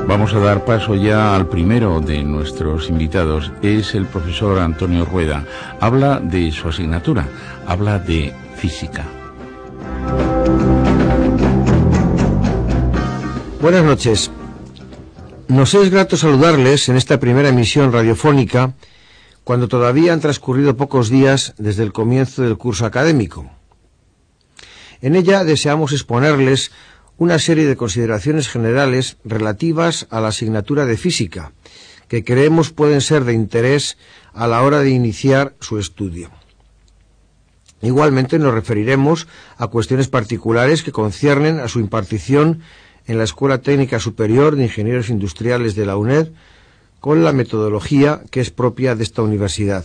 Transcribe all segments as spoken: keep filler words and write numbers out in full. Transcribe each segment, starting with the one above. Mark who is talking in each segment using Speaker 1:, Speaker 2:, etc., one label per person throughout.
Speaker 1: Vamos a dar paso ya al primero de nuestros invitados. Es el profesor Antonio Rueda. Habla de su asignatura, habla de física.
Speaker 2: Buenas noches. Nos es grato saludarles en esta primera emisión radiofónica cuando todavía han transcurrido pocos días desde el comienzo del curso académico. En ella deseamos exponerles una serie de consideraciones generales relativas a la asignatura de física, que creemos pueden ser de interés a la hora de iniciar su estudio. Igualmente nos referiremos a cuestiones particulares que conciernen a su impartición en la Escuela Técnica Superior de Ingenieros Industriales de la UNED, con la metodología que es propia de esta universidad.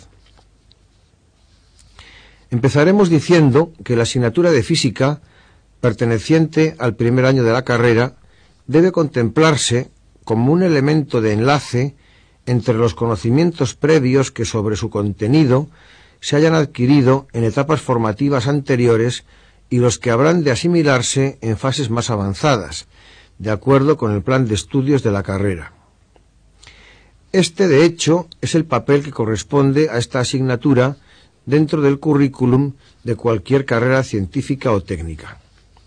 Speaker 2: Empezaremos diciendo que la asignatura de física, perteneciente al primer año de la carrera, debe contemplarse como un elemento de enlace entre los conocimientos previos que sobre su contenido se hayan adquirido en etapas formativas anteriores y los que habrán de asimilarse en fases más avanzadas, de acuerdo con el plan de estudios de la carrera. Este, de hecho, es el papel que corresponde a esta asignatura dentro del currículum de cualquier carrera científica o técnica.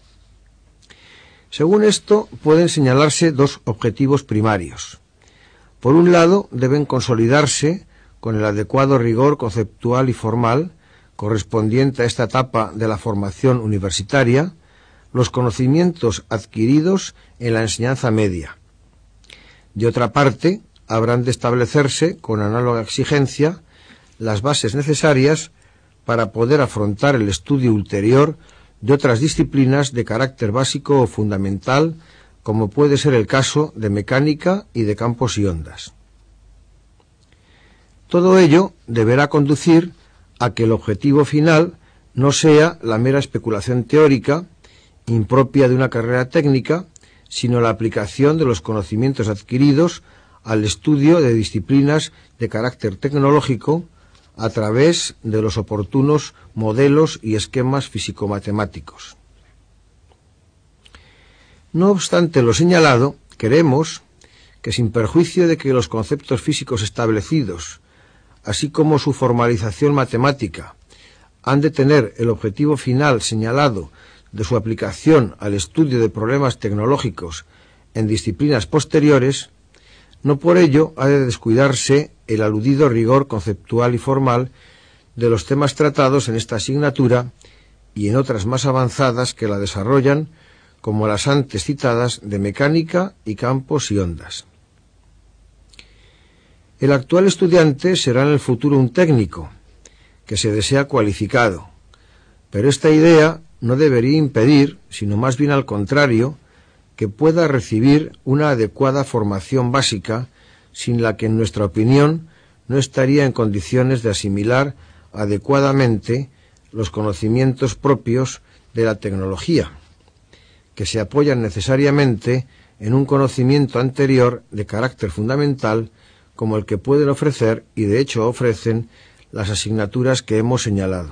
Speaker 2: Según esto, pueden señalarse dos objetivos primarios. Por un lado, deben consolidarse con el adecuado rigor conceptual y formal correspondiente a esta etapa de la formación universitaria, los conocimientos adquiridos en la enseñanza media. De otra parte, habrán de establecerse con análoga exigencia las bases necesarias para poder afrontar el estudio ulterior de otras disciplinas de carácter básico o fundamental, como puede ser el caso de mecánica y de campos y ondas. Todo ello deberá conducir a que el objetivo final no sea la mera especulación teórica, impropia de una carrera técnica, sino la aplicación de los conocimientos adquiridos al estudio de disciplinas de carácter tecnológico a través de los oportunos modelos y esquemas físico-matemáticos. No obstante lo señalado, queremos que, sin perjuicio de que los conceptos físicos establecidos, así como su formalización matemática, han de tener el objetivo final señalado de su aplicación al estudio de problemas tecnológicos en disciplinas posteriores, no por ello ha de descuidarse el aludido rigor conceptual y formal de los temas tratados en esta asignatura y en otras más avanzadas que la desarrollan, como las antes citadas de mecánica y campos y ondas. El actual estudiante será en el futuro un técnico, que se desea cualificado, pero esta idea no debería impedir, sino más bien al contrario, que pueda recibir una adecuada formación básica, sin la que, en nuestra opinión, no estaría en condiciones de asimilar adecuadamente los conocimientos propios de la tecnología, que se apoyan necesariamente en un conocimiento anterior de carácter fundamental, como el que pueden ofrecer, y de hecho ofrecen, las asignaturas que hemos señalado.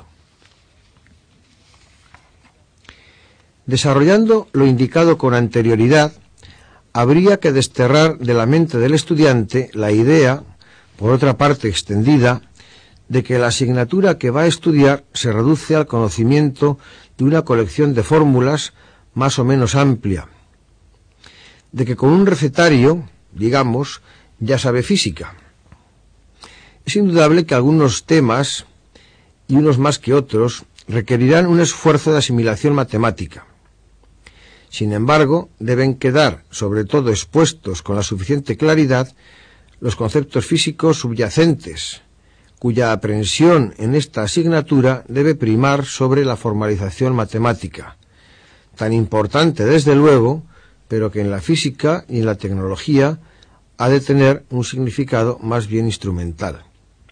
Speaker 2: Desarrollando lo indicado con anterioridad, habría que desterrar de la mente del estudiante la idea, por otra parte extendida, de que la asignatura que va a estudiar se reduce al conocimiento de una colección de fórmulas más o menos amplia, de que con un recetario, digamos, ya sabe física. Es indudable que algunos temas, y unos más que otros, requerirán un esfuerzo de asimilación matemática. Sin embargo, deben quedar, sobre todo expuestos con la suficiente claridad, los conceptos físicos subyacentes, cuya aprehensión en esta asignatura debe primar sobre la formalización matemática, tan importante desde luego, pero que en la física y en la tecnología ha de tener un significado más bien instrumental.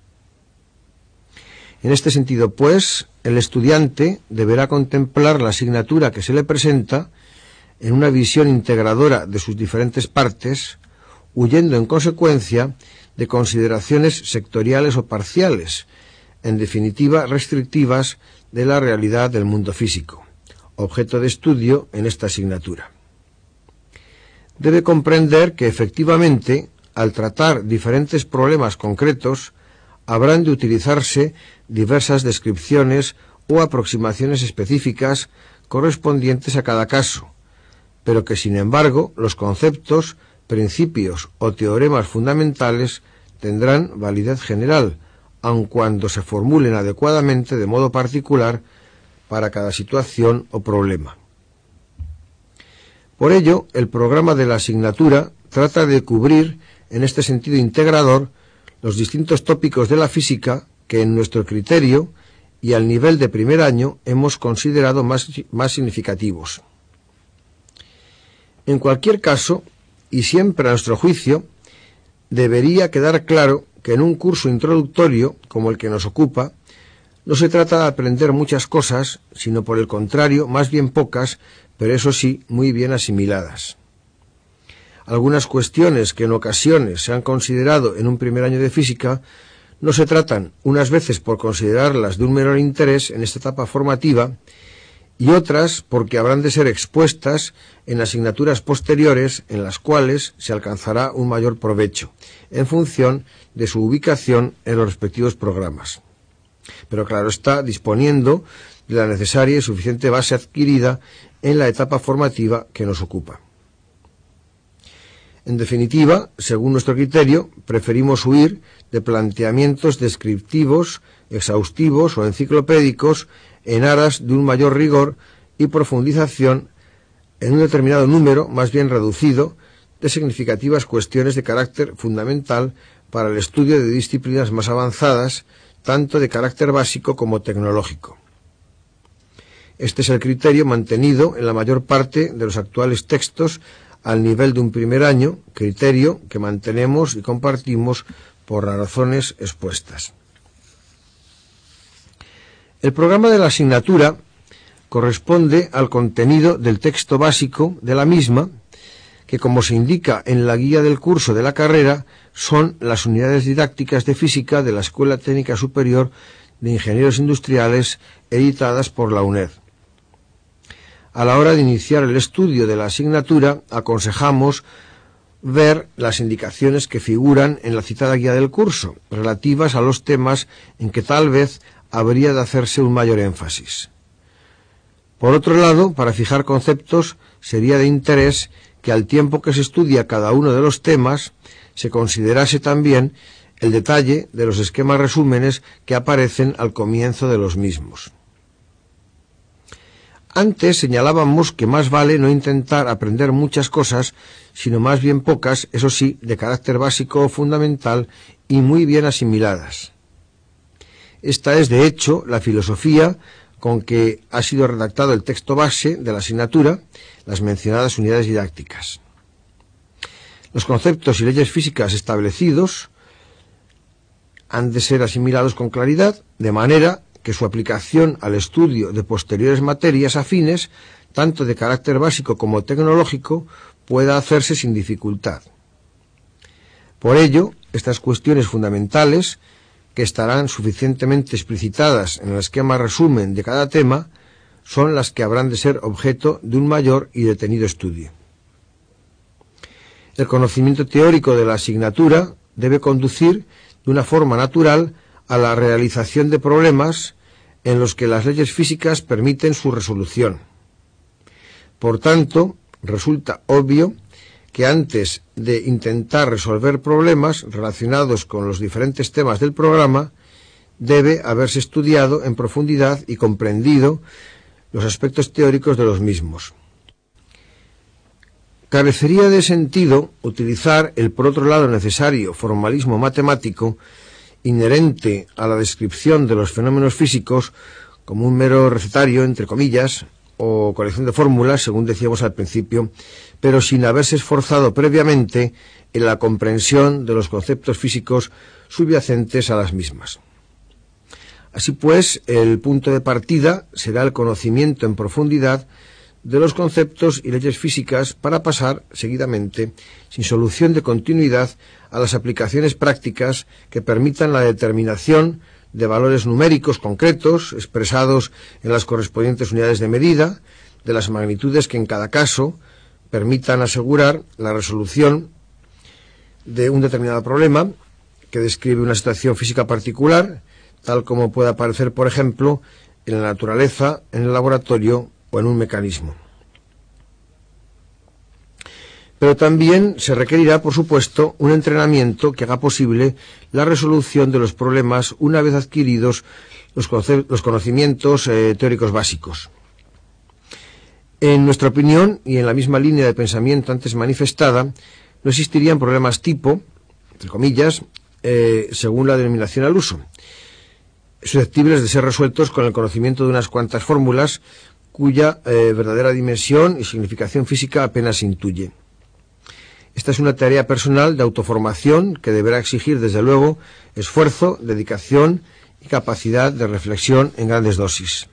Speaker 2: En este sentido, pues, el estudiante deberá contemplar la asignatura que se le presenta en una visión integradora de sus diferentes partes, huyendo en consecuencia de consideraciones sectoriales o parciales, en definitiva restrictivas de la realidad del mundo físico, objeto de estudio en esta asignatura. debe comprender que efectivamente, al tratar diferentes problemas concretos, habrán de utilizarse diversas descripciones o aproximaciones específicas correspondientes a cada caso, pero que sin embargo los conceptos, principios o teoremas fundamentales tendrán validez general, aun cuando se formulen adecuadamente de modo particular para cada situación o problema. Por ello, el programa de la asignatura trata de cubrir, en este sentido integrador, los distintos tópicos de la física que, en nuestro criterio y al nivel de primer año, hemos considerado más, más significativos. En cualquier caso, y siempre a nuestro juicio, debería quedar claro que en un curso introductorio, como el que nos ocupa, no se trata de aprender muchas cosas, sino por el contrario, más bien pocas, pero eso sí, muy bien asimiladas. Algunas cuestiones que en ocasiones se han considerado en un primer año de física no se tratan unas veces por considerarlas de un menor interés en esta etapa formativa y otras porque habrán de ser expuestas en asignaturas posteriores en las cuales se alcanzará un mayor provecho, en función de su ubicación en los respectivos programas. Pero claro está, disponiendo de la necesaria y suficiente base adquirida en la etapa formativa que nos ocupa. En definitiva, según nuestro criterio, preferimos huir de planteamientos descriptivos, exhaustivos o enciclopédicos en aras de un mayor rigor y profundización en un determinado número, más bien reducido, de significativas cuestiones de carácter fundamental para el estudio de disciplinas más avanzadas, tanto de carácter básico como tecnológico. Este es el criterio mantenido en la mayor parte de los actuales textos al nivel de un primer año, criterio que mantenemos y compartimos por las razones expuestas. El programa de la asignatura corresponde al contenido del texto básico de la misma, que como se indica en la guía del curso de la carrera, son las unidades didácticas de física de la Escuela Técnica Superior de Ingenieros Industriales, editadas por la UNED. A la hora de iniciar el estudio de la asignatura, aconsejamos ver las indicaciones que figuran en la citada guía del curso, relativas a los temas en que tal vez habría de hacerse un mayor énfasis. Por otro lado, para fijar conceptos, sería de interés que al tiempo que se estudia cada uno de los temas, se considerase también el detalle de los esquemas resúmenes que aparecen al comienzo de los mismos. Antes señalábamos que más vale no intentar aprender muchas cosas, sino más bien pocas, eso sí, de carácter básico o fundamental y muy bien asimiladas. Esta es, de hecho, la filosofía con que ha sido redactado el texto base de la asignatura, las mencionadas unidades didácticas. Los conceptos y leyes físicas establecidos han de ser asimilados con claridad, de manera que su aplicación al estudio de posteriores materias afines, tanto de carácter básico como tecnológico, pueda hacerse sin dificultad. Por ello, estas cuestiones fundamentales, que estarán suficientemente explicitadas en el esquema resumen de cada tema, son las que habrán de ser objeto de un mayor y detenido estudio. El conocimiento teórico de la asignatura debe conducir de una forma natural a la realización de problemas en los que las leyes físicas permiten su resolución. Por tanto, resulta obvio que antes de intentar resolver problemas relacionados con los diferentes temas del programa, debe haberse estudiado en profundidad y comprendido los aspectos teóricos de los mismos. Carecería de sentido utilizar el por otro lado necesario formalismo matemático inherente a la descripción de los fenómenos físicos como un mero recetario, entre comillas, o colección de fórmulas, según decíamos al principio, pero sin haberse esforzado previamente en la comprensión de los conceptos físicos subyacentes a las mismas. Así pues, el punto de partida será el conocimiento en profundidad de los conceptos y leyes físicas para pasar seguidamente, sin solución de continuidad, a las aplicaciones prácticas que permitan la determinación de valores numéricos concretos expresados en las correspondientes unidades de medida, de las magnitudes que en cada caso permitan asegurar la resolución de un determinado problema que describe una situación física particular, tal como puede aparecer, por ejemplo, en la naturaleza, en el laboratorio o en un mecanismo. Pero también se requerirá, por supuesto, un entrenamiento que haga posible la resolución de los problemas una vez adquiridos los, los conocimientos eh, teóricos básicos. En nuestra opinión, y en la misma línea de pensamiento antes manifestada, no existirían problemas tipo, entre comillas, eh, según la denominación al uso, susceptibles de ser resueltos con el conocimiento de unas cuantas fórmulas cuya eh, verdadera dimensión y significación física apenas se intuye. Esta es una tarea personal de autoformación que deberá exigir, desde luego, esfuerzo, dedicación y capacidad de reflexión en grandes dosis.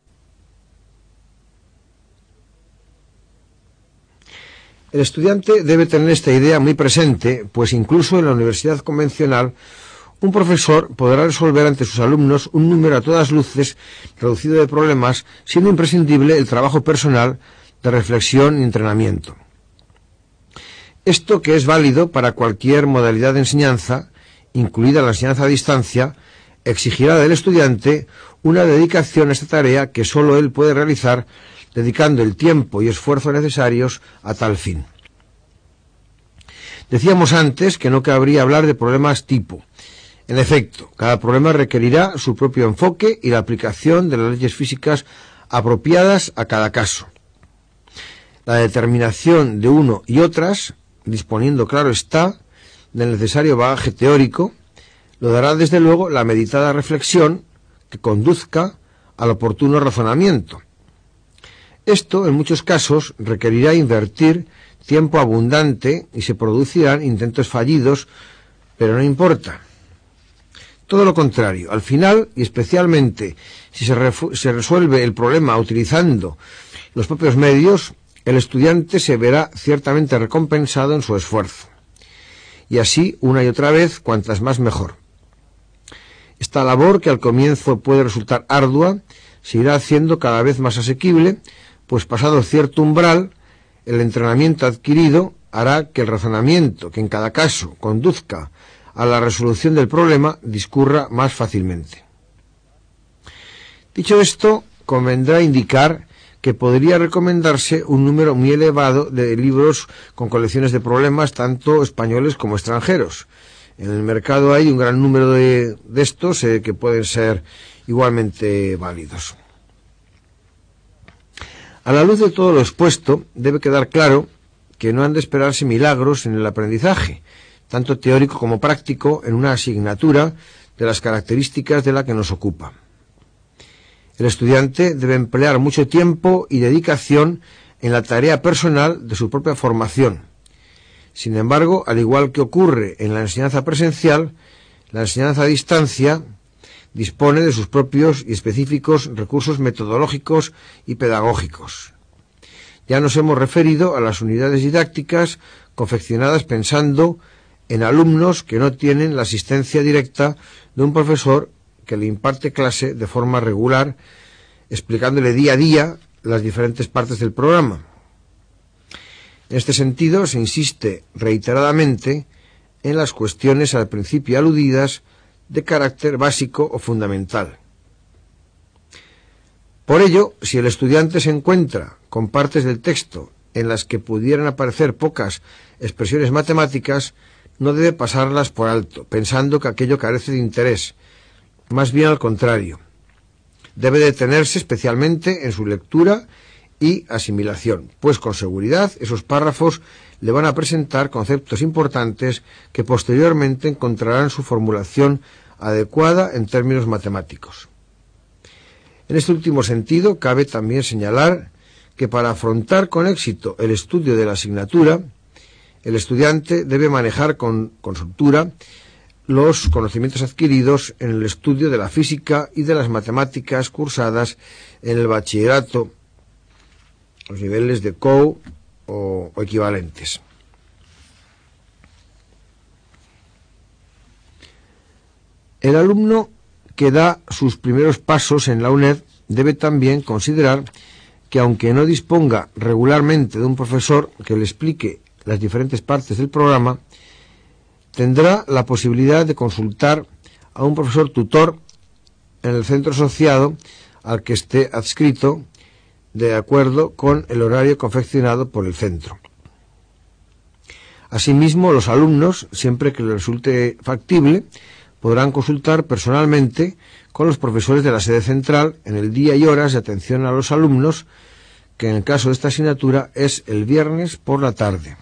Speaker 2: El estudiante debe tener esta idea muy presente, pues incluso en la universidad convencional un profesor podrá resolver ante sus alumnos un número a todas luces reducido de problemas, siendo imprescindible el trabajo personal de reflexión y entrenamiento. Esto, que es válido para cualquier modalidad de enseñanza, incluida la enseñanza a distancia, exigirá del estudiante una dedicación a esta tarea que sólo él puede realizar dedicando el tiempo y esfuerzo necesarios a tal fin. Decíamos antes que no cabría hablar de problemas tipo. En efecto, cada problema requerirá su propio enfoque y la aplicación de las leyes físicas apropiadas a cada caso. La determinación de uno y otras, disponiendo, claro está, del necesario bagaje teórico, lo dará desde luego la meditada reflexión que conduzca al oportuno razonamiento. Esto, en muchos casos, requerirá invertir tiempo abundante y se producirán intentos fallidos, pero no importa. Todo lo contrario, al final, y especialmente si se, se resuelve el problema utilizando los propios medios, el estudiante se verá ciertamente recompensado en su esfuerzo. Y así, una y otra vez, cuantas más mejor. Esta labor, que al comienzo puede resultar ardua, se irá haciendo cada vez más asequible, pues pasado cierto umbral, el entrenamiento adquirido hará que el razonamiento, que en cada caso conduzca a la resolución del problema, discurra más fácilmente. Dicho esto, convendrá indicar que podría recomendarse un número muy elevado de libros con colecciones de problemas, tanto españoles como extranjeros. En el mercado hay un gran número de, de estos eh, que pueden ser igualmente válidos. A la luz de todo lo expuesto, debe quedar claro que no han de esperarse milagros en el aprendizaje, tanto teórico como práctico, en una asignatura de las características de la que nos ocupa. El estudiante debe emplear mucho tiempo y dedicación en la tarea personal de su propia formación. Sin embargo, al igual que ocurre en la enseñanza presencial, la enseñanza a distancia dispone de sus propios y específicos recursos metodológicos y pedagógicos. Ya nos hemos referido a las unidades didácticas confeccionadas pensando en alumnos que no tienen la asistencia directa de un profesor que le imparte clase de forma regular, explicándole día a día las diferentes partes del programa. En este sentido, se insiste reiteradamente en las cuestiones al principio aludidas de carácter básico o fundamental. Por ello, si el estudiante se encuentra con partes del texto en las que pudieran aparecer pocas expresiones matemáticas, no debe pasarlas por alto, pensando que aquello carece de interés. Más bien al contrario. Debe detenerse especialmente en su lectura y asimilación, pues con seguridad esos párrafos le van a presentar conceptos importantes que posteriormente encontrarán su formulación adecuada en términos matemáticos. En este último sentido, cabe también señalar que para afrontar con éxito el estudio de la asignatura, el estudiante debe manejar con, con soltura los conocimientos adquiridos en el estudio de la física y de las matemáticas cursadas en el bachillerato, los niveles de C O U o, o equivalentes. El alumno que da sus primeros pasos en la UNED debe también considerar que aunque no disponga regularmente de un profesor que le explique las diferentes partes del programa, tendrá la posibilidad de consultar a un profesor tutor en el centro asociado al que esté adscrito, de acuerdo con el horario confeccionado por el centro. Asimismo, los alumnos, siempre que les resulte factible, podrán consultar personalmente con los profesores de la sede central en el día y horas de atención a los alumnos, que en el caso de esta asignatura es el viernes por la tarde.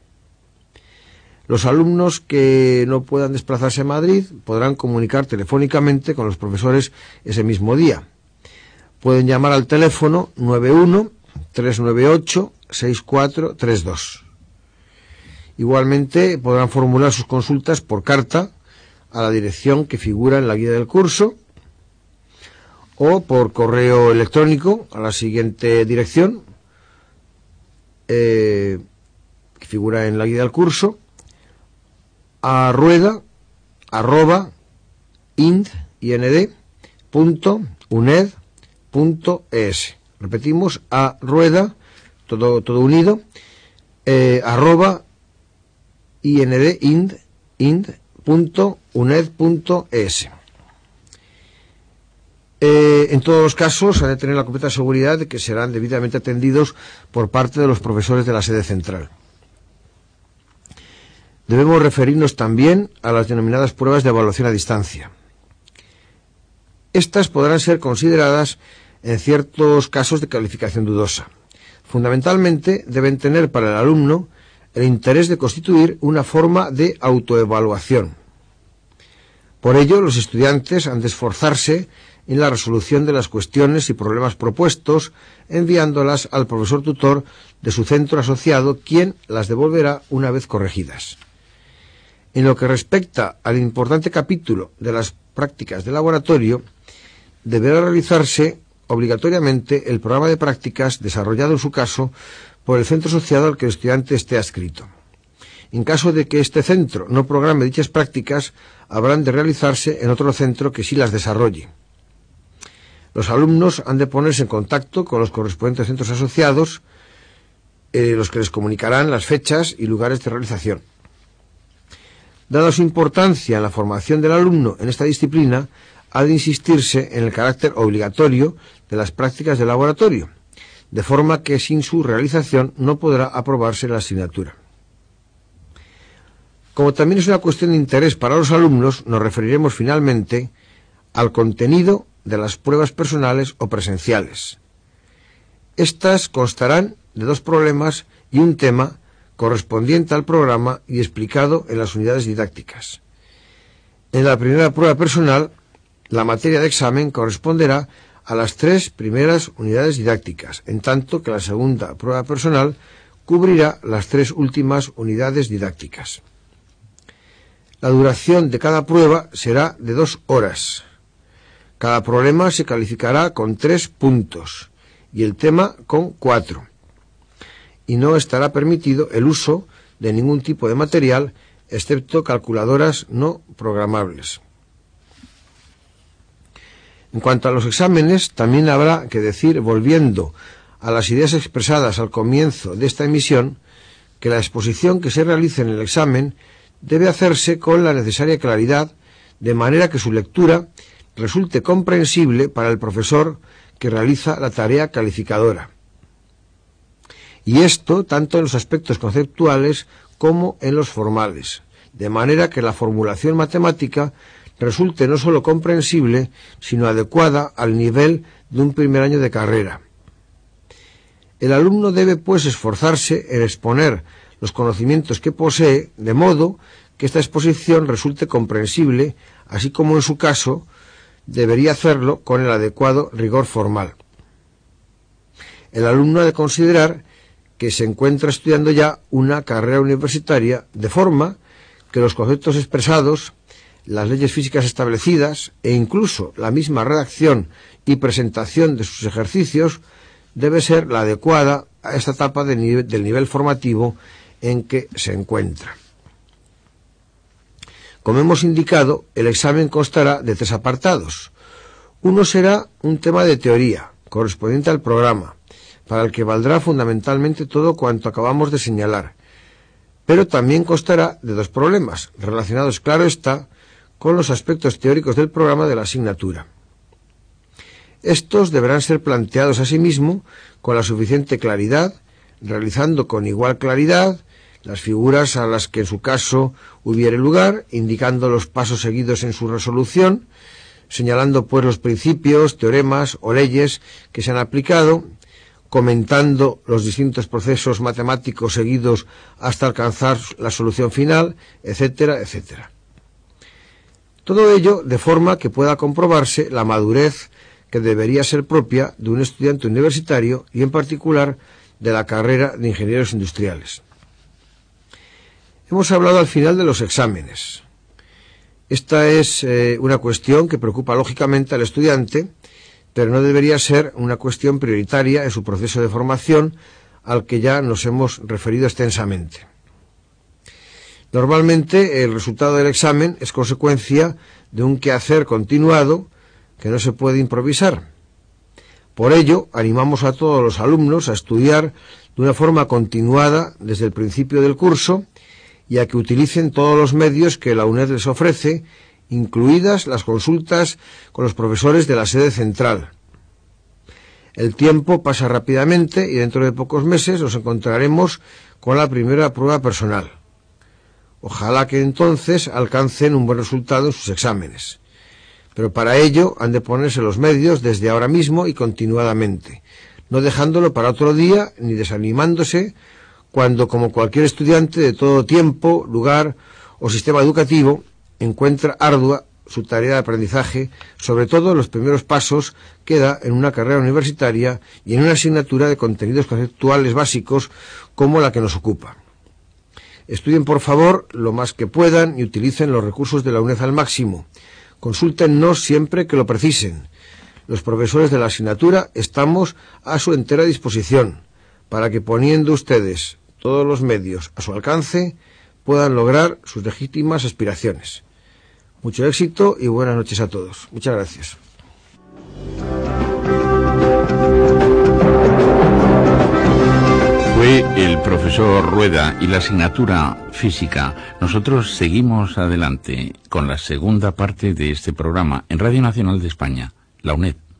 Speaker 2: Los alumnos que no puedan desplazarse a Madrid podrán comunicar telefónicamente con los profesores ese mismo día. Pueden llamar al teléfono nueve uno, tres nueve ocho, seis cuatro tres dos. Igualmente podrán formular sus consultas por carta a la dirección que figura en la guía del curso o por correo electrónico a la siguiente dirección eh, que figura en la guía del curso: a rueda arroba ind punto uned punto es. Repetimos, a rueda, todo todo unido, eh, arroba ind ind ind punto uned punto es. Eh, en todos los casos han de tener la completa seguridad de que serán debidamente atendidos por parte de los profesores de la sede central. Debemos referirnos también a las denominadas pruebas de evaluación a distancia. Estas podrán ser consideradas en ciertos casos de calificación dudosa. Fundamentalmente deben tener para el alumno el interés de constituir una forma de autoevaluación. Por ello, los estudiantes han de esforzarse en la resolución de las cuestiones y problemas propuestos, enviándolas al profesor tutor de su centro asociado, quien las devolverá una vez corregidas. En lo que respecta al importante capítulo de las prácticas de laboratorio, deberá realizarse obligatoriamente el programa de prácticas desarrollado en su caso por el centro asociado al que el estudiante esté adscrito. En caso de que este centro no programe dichas prácticas, habrán de realizarse en otro centro que sí las desarrolle. Los alumnos han de ponerse en contacto con los correspondientes centros asociados, eh, los que les comunicarán las fechas y lugares de realización. Dada su importancia en la formación del alumno en esta disciplina, ha de insistirse en el carácter obligatorio de las prácticas de laboratorio, de forma que sin su realización no podrá aprobarse la asignatura. Como también es una cuestión de interés para los alumnos, nos referiremos finalmente al contenido de las pruebas personales o presenciales. Estas constarán de dos problemas y un tema correspondiente al programa y explicado en las unidades didácticas. En la primera prueba personal, la materia de examen corresponderá a las tres primeras unidades didácticas, en tanto que la segunda prueba personal cubrirá las tres últimas unidades didácticas. La duración de cada prueba será de dos horas. Cada problema se calificará con tres puntos y el tema con cuatro. Y no estará permitido el uso de ningún tipo de material, excepto calculadoras no programables. En cuanto a los exámenes, también habrá que decir, volviendo a las ideas expresadas al comienzo de esta emisión, que la exposición que se realice en el examen debe hacerse con la necesaria claridad, de manera que su lectura resulte comprensible para el profesor que realiza la tarea calificadora. Y esto tanto en los aspectos conceptuales como en los formales, de manera que la formulación matemática resulte no solo comprensible, sino adecuada al nivel de un primer año de carrera. El alumno debe, pues, esforzarse en exponer los conocimientos que posee, de modo que esta exposición resulte comprensible, así como en su caso debería hacerlo con el adecuado rigor formal. El alumno ha de considerar que se encuentra estudiando ya una carrera universitaria, de forma que los conceptos expresados, las leyes físicas establecidas e incluso la misma redacción y presentación de sus ejercicios debe ser la adecuada a esta etapa de nivel, del nivel formativo en que se encuentra. Como hemos indicado, el examen constará de tres apartados. Uno será un tema de teoría, correspondiente al programa, para el que valdrá fundamentalmente todo cuanto acabamos de señalar, pero también constará de dos problemas, relacionados, claro está, con los aspectos teóricos del programa de la asignatura. Estos deberán ser planteados asimismo con la suficiente claridad, realizando con igual claridad las figuras a las que en su caso hubiere lugar, indicando los pasos seguidos en su resolución, señalando pues los principios, teoremas o leyes que se han aplicado, comentando los distintos procesos matemáticos seguidos hasta alcanzar la solución final, etcétera, etcétera. Todo ello de forma que pueda comprobarse la madurez que debería ser propia de un estudiante universitario y en particular de la carrera de ingenieros industriales. Hemos hablado al final de los exámenes. Esta es eh, una cuestión que preocupa lógicamente al estudiante, pero no debería ser una cuestión prioritaria en su proceso de formación al que ya nos hemos referido extensamente. Normalmente el resultado del examen es consecuencia de un quehacer continuado que no se puede improvisar. Por ello, animamos a todos los alumnos a estudiar de una forma continuada desde el principio del curso y a que utilicen todos los medios que la UNED les ofrece, incluidas las consultas con los profesores de la sede central. El tiempo pasa rápidamente y dentro de pocos meses nos encontraremos con la primera prueba personal. Ojalá que entonces alcancen un buen resultado en sus exámenes. Pero para ello han de ponerse los medios desde ahora mismo y continuadamente, no dejándolo para otro día ni desanimándose cuando, como cualquier estudiante de todo tiempo, lugar o sistema educativo, encuentra ardua su tarea de aprendizaje, sobre todo los primeros pasos que da en una carrera universitaria y en una asignatura de contenidos conceptuales básicos como la que nos ocupa. Estudien, por favor, lo más que puedan y utilicen los recursos de la UNED al máximo. Consúltennos siempre que lo precisen. Los profesores de la asignatura estamos a su entera disposición para que, poniendo ustedes todos los medios a su alcance, puedan lograr sus legítimas aspiraciones. Mucho éxito y buenas noches a todos. Muchas gracias.
Speaker 1: Fue el profesor Rueda y la asignatura física. Nosotros seguimos adelante con la segunda parte de este programa en Radio Nacional de España, la UNED.